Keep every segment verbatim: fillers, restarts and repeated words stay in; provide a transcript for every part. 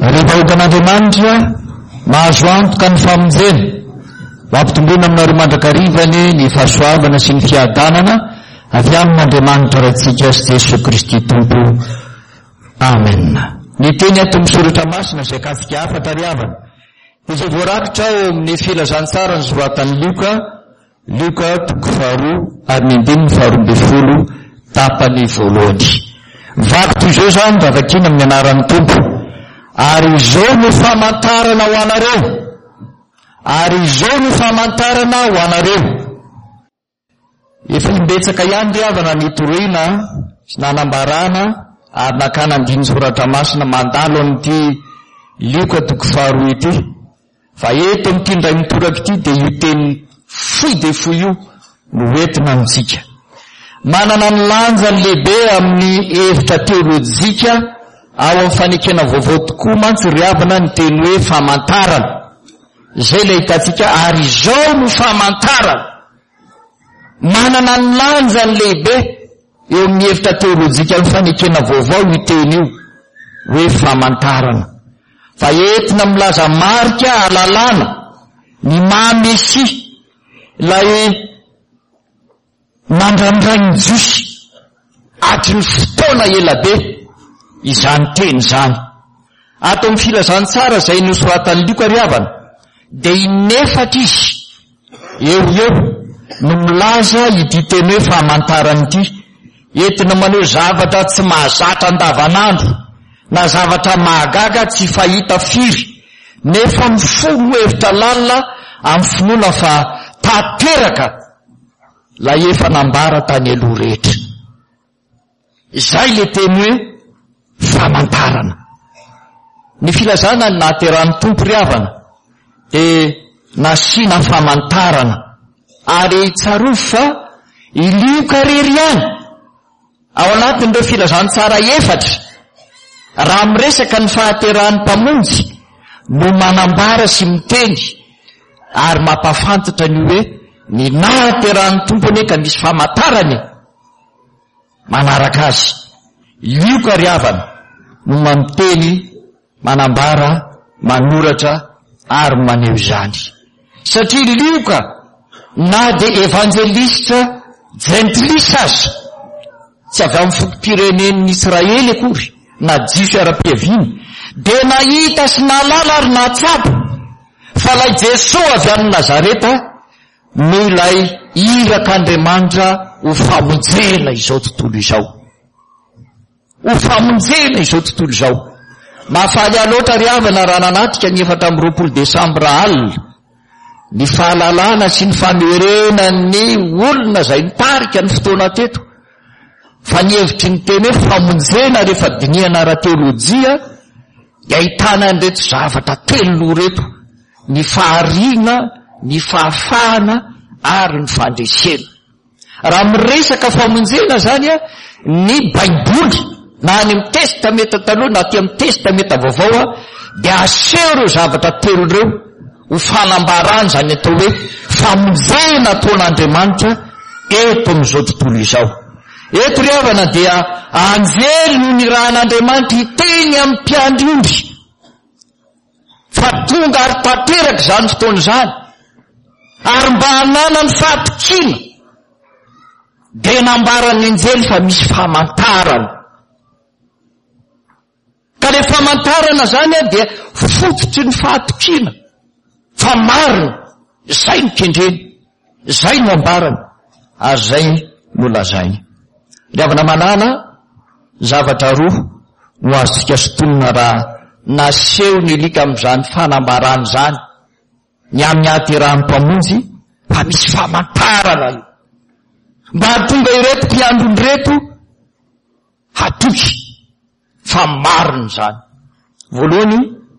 rehefa okan'Andriamanitra mahazo antoka ny famonjena mampitomboana aminareo mandrakarivany ny fahasoavana sy ny fiadanana avy amin'Andriamanitra raintsika sy Jesosy Kristy Tompo. Amen. Ny teny ato amin'ny soratra masina izay kasika afatra ry havana izay voarakitra ao amin'ny filazantsara ny soratan'i Luka, Luka toko faharoa ary ny andininy faharoa ambin'ny folo tapany voalohany. Vaky toy izao izany ravakina amin'ny anaran'ny Tompo. Ary izao no famantarana ho anareo. Ary izao no famantarana ho anareo. Efa imbetsaka ihany ry havana ny toroina sy nanambarana ary nakana andiny soratra masina mandalo amin'ity Luka toko faharoa ity. Fa eto amin'ity ndray mitoraka ity dia io teny foy dia foy io no entina amintsika. Manana ny lanjany lehibe amin'ny hevitra teolojika ao amin'ny fanekena vaovao tokoa mantsy ry havana ny teny hoe famantarana. Izay ilay hitantsika ary izao no famantarana. Manana ny lanjany lehibe eo amin'ny hevitra teolojika amin'ny fanekena vaovao io teny io hoe famantarana. Fa entina milaza marika alalana ny mahamesi ilay mandramindray ny josy atry ny fotoana elabe izany teny izany. Ato amin'ny filazantsara izay nosoratan'ny Luka ry havana dia inefatra izy eo eo no milaza ity teny hoe famantarana ity, entina maneho zavatra tsy mahazatra andavanandro na zavatra mahagaga tsy fahita firy nefa mifono hevitra lalina amin'ny finoana fa tanteraka la efa nambara tany aloha rehetra. Izay le teny hoe famantarana. Ny filazana ny nahateran'ny Tompo ry havana dia nasiana famantarana ary tsaroa fa ilioka rery ihany ao anatin'ireo filazantsara efatra raha miresaka ny fahaterahan'ny mpamonjy no manambara sy miteny ary mampafantatra ny hoe ny nahaterahan'ny tompony ka misy famantarany manaraka azy. Lioka ry havana no mamiteny manambara manoratra ary maneho izany satria lioka na dia evangelista gentilisa azy tsy avy amin'ny fokom-pirenen'ny Israely akory na jiso ara-piaviany dia nahita sy nalala ary nahatsabo fa ilay Jesosy avy amin'ny Nazareta no ilay irak'Andriamanitra ho famonjena izao tontolo izao. Ho famonjena izao tontolo izao. Mahafaly aloatra ry havana raha nanatika ny efatra amby roapolo desambra alina ny fahalalana sy ny fameorena ny olona izay nitarika ny fotoana teto. Fa ny hevitry ny teny hoe famonjena rehefa dinihana ara-teolojia dia ahitana an'ireto zavatra telo reto: ny fahariana, ny fahafahana ary ny fandresena. Raha miresaka famonjena zany a ny baiboly na any amin'ny testameta taloha na aty amin'ny testameta vaovao a dia aseho ireo zavatra telo ireo ho fanambarana zany atao hoe famonjena ataon'Andriamanitra eto amin'izao tontolo izao. Eto ry havana dia anjely no nirahan'Andriamanitra hiteny amin'ny mpiandry omby fa tonga ary tanteraka izany fotoana izany ary mba hanana ny fahatokiana dia nambarany anjely fa misy famantarana. Ka le famantarana zany a dia fototry ny fahatokiana fa marina. Izay no kendreny, izay no ambarana ary izay no lazainy. Ry havana manana zavatra roa no azontsika sotonina raha naseho ny lika amin'izany fanambarana zany ny amin'ny ahaterahan'ny mpamonjy fa misy famantarana io mba hatonga ireto mpiandrony reto hatoky fa marina zany. Voalohany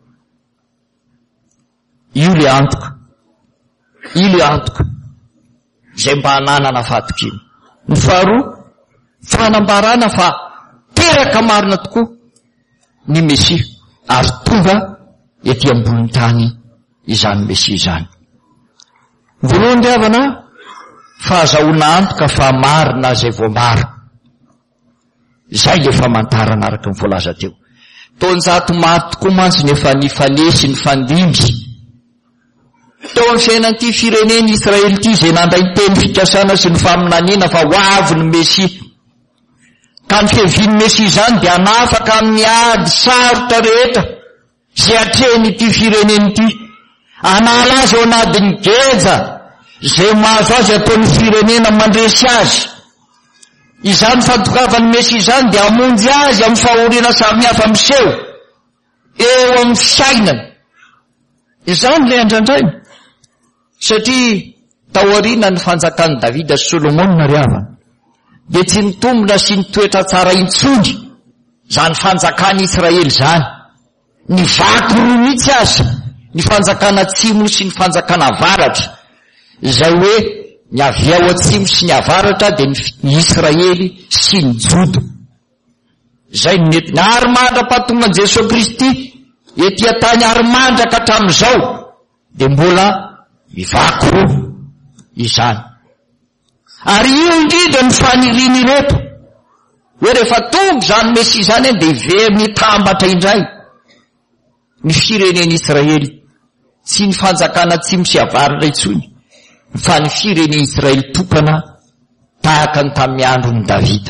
io le antoka, io le antoka izay mba hananana fahatokiana. Ny faharoa fanambarana fa teraka marina tokoa ny Mesia ary tonga ety ambony tany izany Mesia izany. Voalohany ry havana fahazahoana antoka fa marina zay vao marina. Izay le famantarana araka ny voalaza teo. taonjato maro tokoa mantsy nefa ny falesy ny fandimby teo amin'ny fiainan'ity fireneny Israely ity izay nandray teny fikasana sy ny faminaniana fa ho avy ny Mesia. Ka ny fihevian'ny Mesia izany dia hanafaka amin'ny ady sarotra rehetra izay hatreny ity fireneny ity, hanala azy ao anadiny geja izay mahazo azy ataon'ny firenena mandresy azy. Izany fantokavan'ny Mesia izany dia hamonjy azy amin'ny fahoriana samihafa miseho eo amin'ny fiainany. Izany ilay andrandraina. Satria taoriana ny fanjakan'i Davida sy Solomona ry havana dia tsy nitombona sy nitoetra tsara intsony zany fanjakana Israely zany. Ny vaky roa mihitsy azy, ny fanjakana atsimo sy ny fanjakana avaratra, izay hoe ny avy ao atsimo sy ny avaratra dia ny Israely sy ny Joda. Izay ny ary mandra-pahatonga an'i Jesosy Kristy etỳ tany ary mandraka hatramin'izao dia mbola mivaky roa izany. Ary io indrindra ny faniriany reto hoe rehefa tonga zany Mesia zany dia very mitambatra indray ny fireneny Israely, tsy ny fanjakana atsimo sy avaratra intsony fa ny fireneny Israely tokana tahaka ny tamin'ny andron'ny Davida.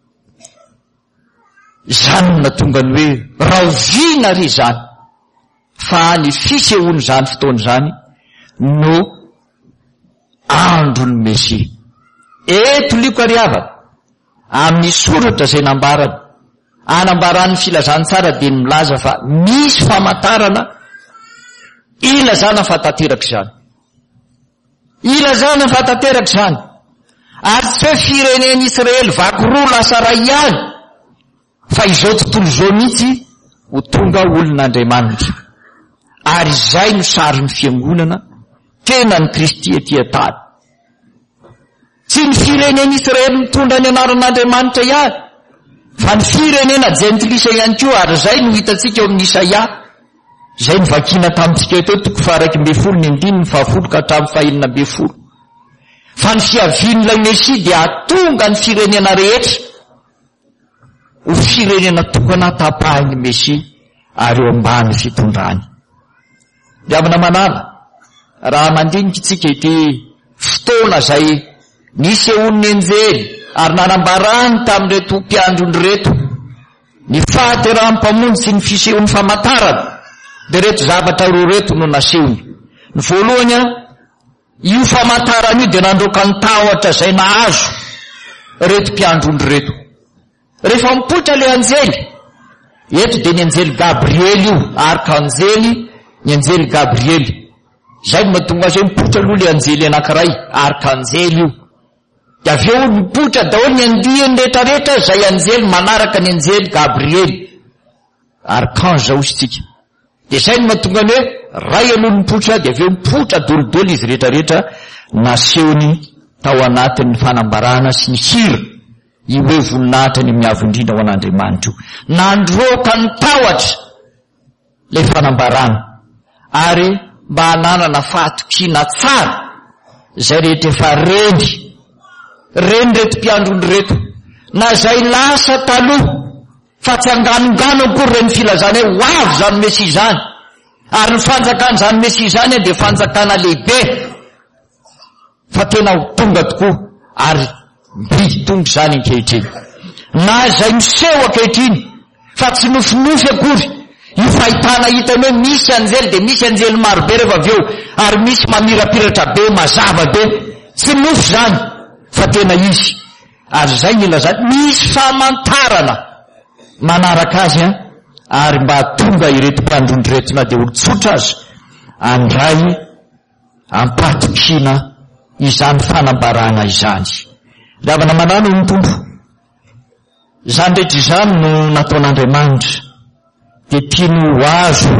Izany no natonga ny hoe rahoviana ry zany fa ny fisehoany zany fotoana zany no andron'ny Mesia. Eto liko ry havana amin'ny soratra izay nambarana anambaran'ny filazany tsara dia ny milaza fa misy famantarana ilazana fa tanteraka izany, ilazana fa tanteraka izany. Ary tsy hoe fireneny Israely vaky roa lasa ray ihany fa izao tontolo izao mihitsy ho tonga olon'Andriamanitra. Ary izay no sarin'ny fiangonana tena ny Kristy etỳ tany. Tsy ny fireneny Israely mitondra ny anaran'Andriamanitra ihany fa ny firenena jentilisa ihany koa. Ary izay no hitantsika eo amin'ny Isaia izay ny vakina tamintsika teo toko faha mbe folo ny andiny ny fahafolo ka hatramin'ny fahaenina mbe folo. Fa ny fiavian'ilay Mesia dia atonga ny firenena rehetra ho firenena tokana tapahin'ny Mesia ary eo ambany fitondrany. Dia amina manala raha mandinika itsika ity fotoana izay nisehoan'ny anjely ary nanambarany tamin'reto mpiandrony reto ny fahaterahan'ny-mpamonjy sy ny fisehoan'ny famantarana dia reto zavatra roa reto no nasehony. Ny voalohany, io famantarana io dia nandroaka ny tahotra izay nahazo reto mpiandrony reto. Rehefa mipoitra ilay anjely eto dia ny anjely Gabriely io, arkanjely ny anjely Gabriely. Izay no mahatonga azy hoe mipoitra aloha ilay anjely anankiray, arkanjely io. Dia avy eo mipoitra daholo ny andihany rehetrarehetra izay anjely manaraka ny anjely Gabriely, arkange zao isitsika. Dia izay no mahatonga ny hoe ray aloha mipoitra dia avy eo mipoitra dolidolo izy rehetrarehetra nasehony tao anatin'ny fanambarana sy ny hira io hoe voninahitra ny miavo indrindra ho an'Andriamanitra io. Nandroaka ny tahotra ilay fanambarana ary mba hananana fahatokina tsara izay rehetra efa reny reny reto mpiandrony reto na izay lasa taloha fa tsy anganongano akory reny filazana hoe ho avy zany Mesia zany. Ary ny fanjakana zany Mesia zany dia fanjakana lehibe fa tena ho tonga tokoa ary mbidy tonga zany ankehitriny. Na izay miseho ankehitriny fa tsy nofinofy akory io fahitana hitany hoe misy anjely dia misy anjely marobe rehefa avy eo ary misy mamirapiratra be mazava be, tsy nofy zany fa tena izy. Ary izay ny ilazany misy famantarana manaraka azy a ary mba tonga ireto mpiandrony reto na dia olotsotra azy andray ampatokina izany fanambarana izany. Ravana manano ny tompo izany rehetra izany no nataon'Andriamanitra dia tiany ho azo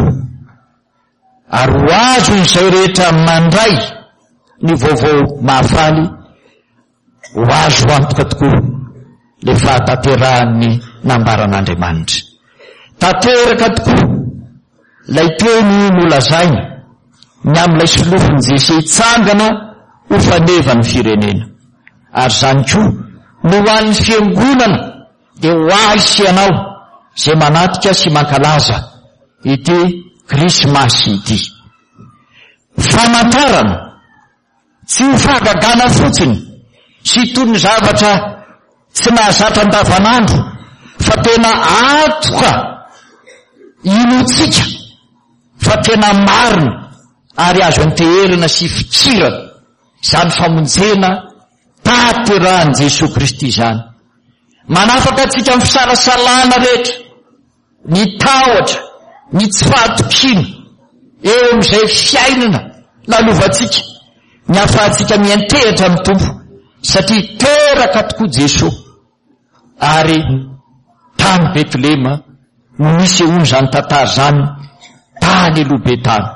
ary ho azo izay rehetra mandray ny vaovao mahafaly, ho azo antoka tokoa le fahataterahan'ny nambaran'Andriamanitra. Tanteraka tokoa lay teny nolazainy ny amin'ilay solofiny Jesy hitsangana ho faneva ny firenena. Ary zany koa no ho an'ny fiangonana dia ho ahy sy ianao zay manatika sy mankalaza ity krismasy ity. Famantarana tsy ho fahagagana fotsiny sy toy ny zavatra tsy nahazatra andavanandro fa tena atoka inotsika fa tena marina ary azo anteherina sy fitsirana zany famonjena taterahan Jesosy Kristy zany. Manafaka atsika amin'ny fisalasalana rehetra, ny tahotra, ny tsy fahatokina eo amin'izay fiainana lalovantsika, ny ahafahantsika miantehitra amin'ny Tompo satria teraka tokoa Jesosy. Ary tany Betlema no misy ony zany tantara zany, tany alobe tany.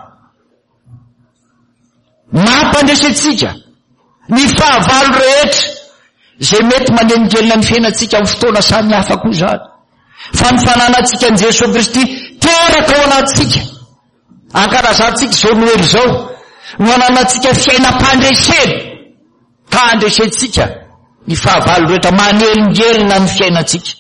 Mampandresetsika ny fahavalo rehetra zay mety manenongelina ny fiainantsika amin'ny fotoana samy hafa koa zany, fa ny fananantsika an Jesosy Kristy teraka ao anatsika, ankalazantsika zao noely zao no ananantsika fiainam-pandresena, ka andresetsika ny fahavalo rehetra manelongelina ny fiainantsika.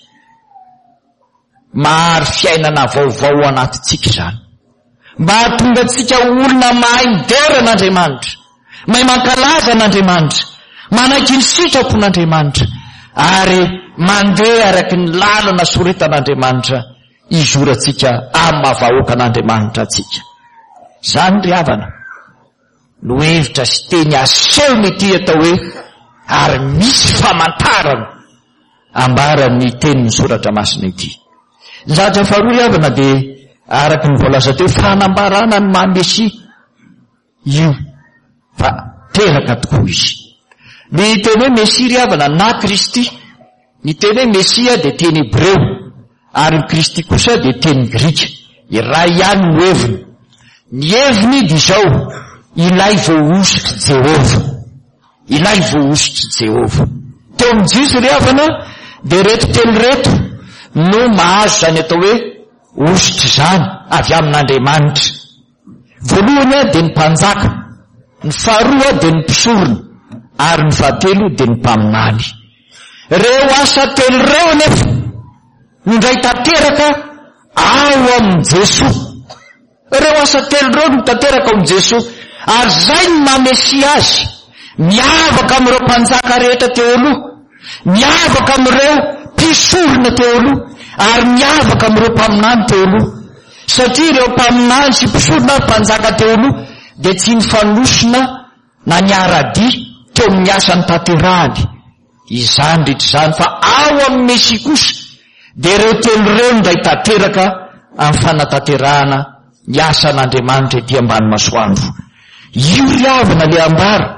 Maro fiainana vaovao anatitsika zany, mba hatonga tsika olona mahay midera an'Andriamanitra, mahay mankalaza an'Andriamanitra, manaiky ny sitrapon'Andriamanitra, ary mandeha araky ny lalana soretan'Andriamanitra izoratsika amin'ny mahavahoaka an'Andriamanitra atsika. Zany ry havana no hevitra sy teny asehony ity atao hoe ary misy famantarana ambaran'ny tenin'ny soratra masina ity. Zatra faharoa ry havana de araky ny voalaza teo fanambarana ny maha-Mesia io, fa teraka tokoa izy. Ny teny hoe Mesia ry havana na Kristy, ny teny hoe Mesia de teny Hebreo ary ny Kristy kosa de teny Grika. Iray ihany no heviny. Ny heviny di zao, ilay voahositry Jehova, ilay voahositry Jehova. Teo amin'ny Jiso ry havana de reto telo reto no mahazo zany atao hoe ositry zany avy amin'Andriamanitra. Voalohany de ny mpanjaka, ny faharoa de ny mpisorona, ary ny fahatelo de ny mpaminany. Reo asa telo reo nefa nindray tanteraka ao amin'ny Jesosy. Reo asa telo reo no tanteraka ao amin'ny Jesosy, ary zay ny maha-Mesia azy, miavaka amin'ireo mpanjaka rehetra teo aloha, miavaka amin'ireo mpisorona teo aloha, ary miavaka amin'ireo mpaminany teo aloha. Satria ireo mpaminany sy mpisorona ary mpanjaka teo aloha de tsy nifanosona na niara-dia teo amin'ny asany tanterahany. Izany rehetra zany fa ao amin'ny Mesia kosa de ireo telo reo ndray tanteraka amin'ny fanatanterahana ny asan'Andriamanitra ety ambany masoandro. Io ry havana le ambara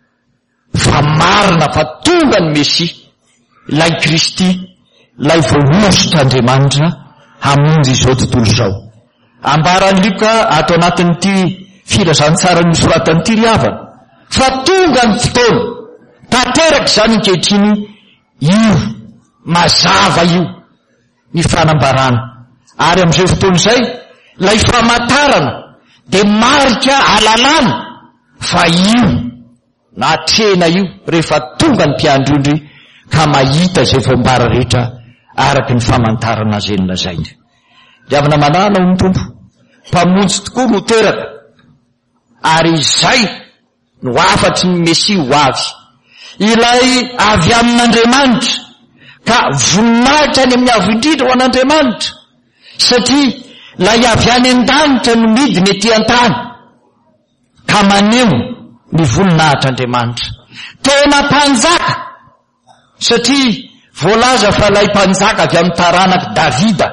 fa marina fa tonga ny Mesia, ilay Kristy, ilay voahositr'Andriamanitra hamonjy izao tontolo zao. Ambarany Luka ato anatin'ity filazantsara ny soratan'ity ry havana fa tonga ny fotoana tanteraka zany ankehitriny io mazava io ny fanambarana, ary amin'izay fotoana izay lay famantarana de marika alalana fa io na trena io rehefa tonga ny mpiandrondry ka mahita zay voambara rehetra araky ny famantarana zay nolazainy. Riavana manana ho ny Tompo, mpamonjy tokoa no teraka, ary izay no afatry ny Mesia ho avy, ilay avy amin'Andriamanitra ka voninahitra any amin'ny avo indrindra ho an'Andriamanitra, satria lay avy any an-danitra no midiny ety an-tany ka maneho ny voninahitr'Andriamanitra. Tena mpanjaka, satria voalaza fa lay mpanjaka avy amin'ny taranaky Davida,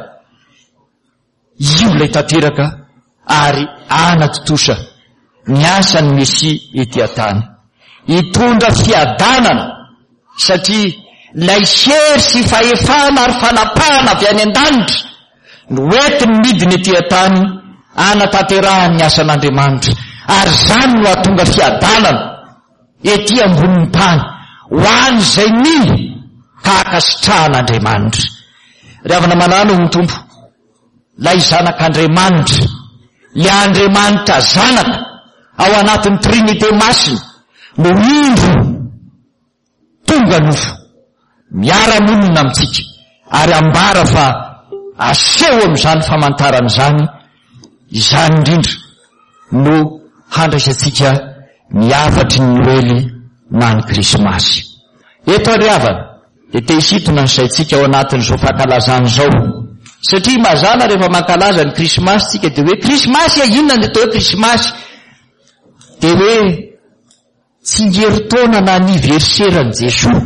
io lay tanteraka ary anatotosa ny asan'ny Mesia ety an-tany, hitondra fiadanana, satria lay hery sy fahefana ary fanapahana avy any an-danitra no entiny midiny ety an-tany anatanterahany ny asan'Andriamanitra, ary zany no hatonga fiadanana ety ambonin'ny tany ho an'izay mily ka hakasitrahan'Andriamanitra. Riavana manana ho ny Tompo, lay zanak'Andriamanitra, le Andriamanitra zanaka ao anatin'ny Trinité masina no indro tonga nofo miara-monina amitsika, ary ambara fa aseho am'izany famantarana zany, izany indrindra no handraisantsika miafatry ny Noely na ny Krismasy. Eto ary havana de te hisitona ny saintsika ao anatin'izao fankalazana zao, satria mazana rehefa mankalaza ny Krismasy tsika de hoe Krismasy a inona ny atao hoe Krismasy, de hoe tsingerin-taona na aniverseran Jesoa.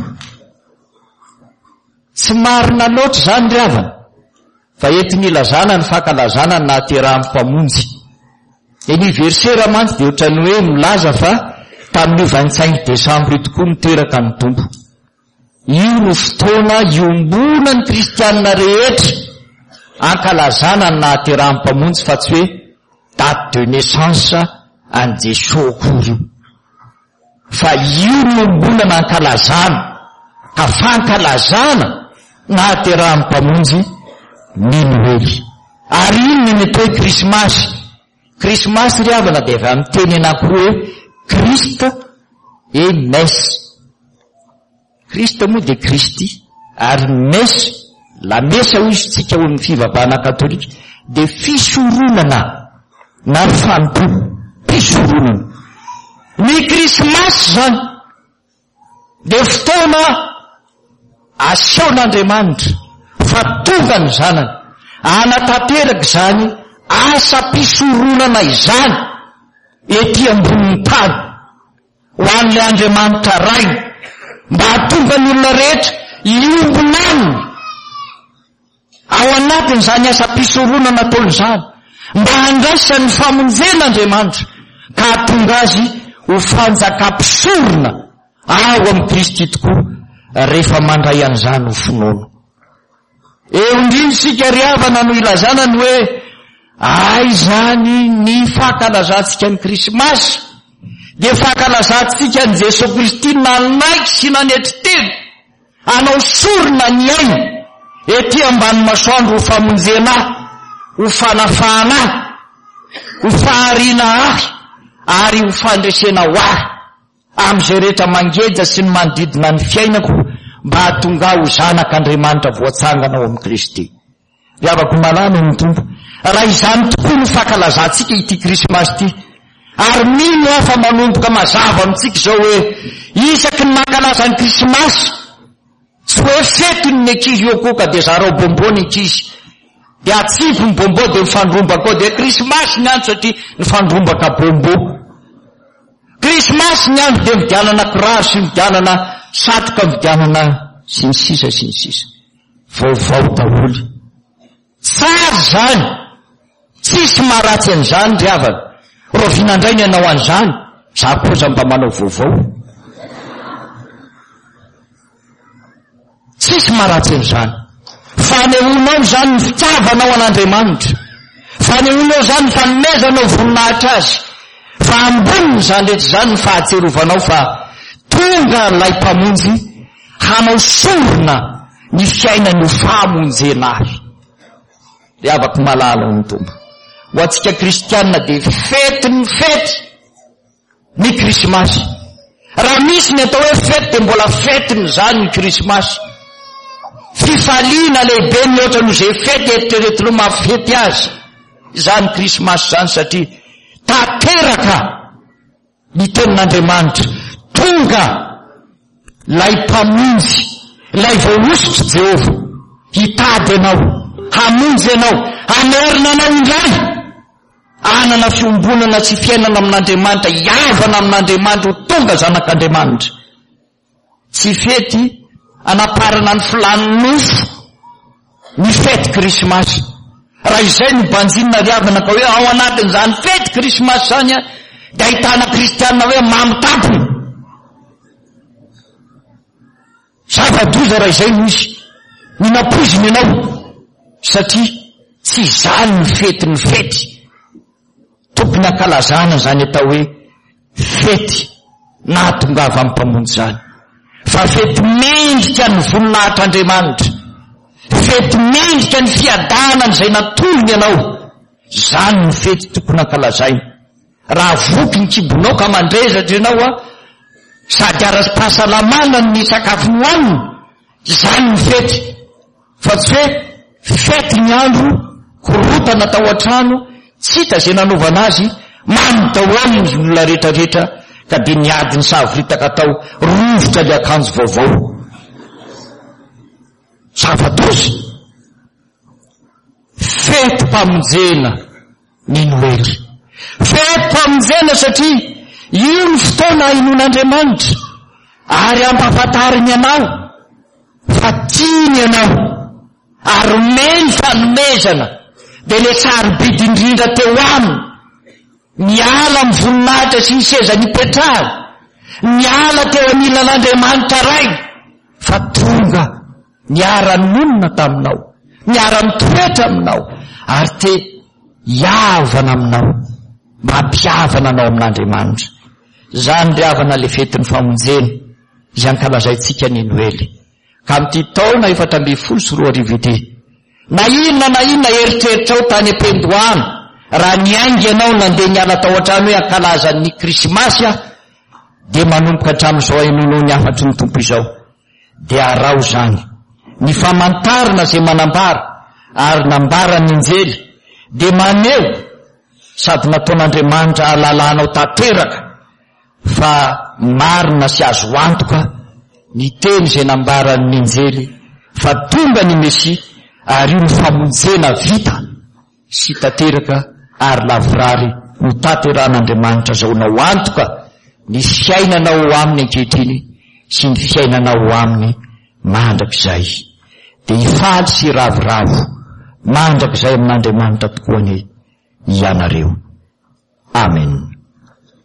Tsy marina loatra zany ry havana, fa entiny ilazana ny fankalazana na terahampamonjy. Aniversera mantsy de ohatrany hoe milaza fa tamin'io vingt-cinq décembre io tokoa niteraka ny tombo. Io no fotoana iombona ny kristianina rehetra ankalazana na terahampamonjy, fa tsy hoe date de naissance an Jesoa akory io, fa io no ombona na ankalazana, ka fankalazana na terahampamonjy ny Noely. Ary ino ny atao hoe Krismasy. Krismasy ry havana de avy amin'ny teny anankiroa hoe Christ et messe. Christ moa de Kristy, ary messe, la messa hoy izy tsika ho ny fivavahana katolika, de fisoronana na fanto, fisoronana. Ny Krismasy zany de fotoana asehoan'Andriamanitra fa tonga ny zanany anatanteraka zany asa mpisoronana izany ety ambonin'ny tany ho an'ilay Andriamanitra ray, mba hatonga ny olona rehetra iombona aminy ao anatiny zany asa mpisoronana ataony zany, mba handraisa ny famonjen'Andriamanitra ka hatonga azy ho fanjakam-pisorona ao amin'ny Kristy tokoa rehefa mandray an'izany ho finoana. Eo indrindra sika ry havana no ilazana ny hoe ay zany ny fankalazantsika ny Krismasy, de fankalazantsika ny Jesosy Kristy nanaiky sy nanetry teny anao sorona ny ainy ety ambany masoandro ho famonjena ahy, ho fanafana ahy, ho faharina ahy, ary ho fandresena ho ahy am'izay rehetra mangeja sy ny manodidina ny fiainako, mba hatonga ho zanak'Andriamanitra voatsangana ao amin'ny Kristy. Riavako malama ny tompo, raha izany tokoa no fankalazantsika ity Krismasy ity, ary mino afa manomboka mazava amintsika zao hoe isaky ny mankalaza ny Krismasy tsy hoe fetiny ny ankizy io koa ka de zarao bombo ny ankizy, de atsipy ny bombo de mifandrombaka ao, de Krismasy ny andro satria nifandrombaka bombo. Krismasy ny andro de midianana kiraro sy midianana satroka, midianana sy ny sisa sy ny sisa, vaovao daholo. Tsara zany, tsisy maharatsy an'izany ry havana. Rovina indray ny anao an'izany, za kosa mba manao vaovao. Tsisy maharatsy an'izany. Fanehoanao zany ny fitiavanao an'Andriamanitra, fanehoanao zany ny fanomezanao voninahitra azy, fa amboniny zany rehetra zany ny fahatserovanao fa tonga lay mpamonjy hanao sorona ny fiainany ho famonjena azy. De avako malala ny tombo. Ho atsika kristianina de fety ny fety ny Krismasy. Raha misy ny atao hoe fety de mbola fetiny zany ny Krismasy. Fifaliana lehibe ny oatra no zay fety eritreretino mafety azy zany Krismasy zany, satria tateraka ny tenin'Andriamanitra, tonga lay mpamonjy, lay voaosotry Jehova hitady anao, hamonjy anao, hamerina anao indray anana fiombonana sy fiainana amin'Andriamanitra, iavana amin'Andriamanitra ho tonga zanak'Andriamanitra. Tsy fety anaparana ny filan'ny nofo ny fety Krismasy. Raha izay no banjinina ry havana ka hoe ao anatin'izany fety Krismasy zany a de ahitana kristianina hoe mamy tampony, zava-doza raha izay no izy ny napoiziny ianao, satria tsy zany ny fety ny fety tokony ankalazana zany atao hoe fety na tongava amin'ny mpamonjy zany, fa fety mendrika ny voninahitr'Andriamanitra, fety mendrika ny fiadanany zay natolony ianao, zany ny fety tokony ankalazaina. Raha voky ny kibonao ka mandrezatra ianao a, sady ara-pahasalamana ny sakafo nohaniny, zany ny fety, fa tsy hoe fety ny andro, korotana tao an-trano, tsy hita izay nanovana azy, mamy daholo ny olona rehetrarehetra, ka dia niady ny savoritaka tao rovotra le akanjo vaovao. Zava-doza. Fety mpamonjena ny Noely. Fety mpamonjena satria io ny fotoana inon'Andriamanitra, ary ampahafantariny ianao fa tiany ianao, ary meny fanomezana, dia le sarobidy indrindra teo aminy, miala amin'ny voninahitra sy ny seza nipetrahany, miala teo anilan'Andriamanitra ray, fa tonga niara-monina taminao, niara-mitoetra aminao, ary te hiavana aminao, mampiavana anao amin'Andriamanitra. Zany le havana le fetin'ny famonjena izay ankalazaitsika ny Noely. Ka amin'ity taona efatra amby folo sy roa arivo ity, na inona na inona eritreritrao tany am-pendohana, raha niaingy ianao nandeha niala tao an-trano hoe ankalaza ny Krismasy aho, dia manomboka hatramin'izao hainono ny afatry ny tompo izao, dia arao zany ny famantarana izay manambara, ary nambara ny injely, dia maneho sady nataon'Andriamanitra halalanao tanteraka fa marina sy azo antoka ny teny izay nambaran'ny injely fa tonga ny Mesia, ary io ny famonjena vita sy tanteraka ary lavorary no tanteran'Andriamanitra zaonao antoka ny fiainanao aminy ankehitriny sy ny fiainanao aminy mandrakizay. Dia hifaly sy ravoravo mandrakizay amin'Andriamanitra tokoa ny ianareo. Amen.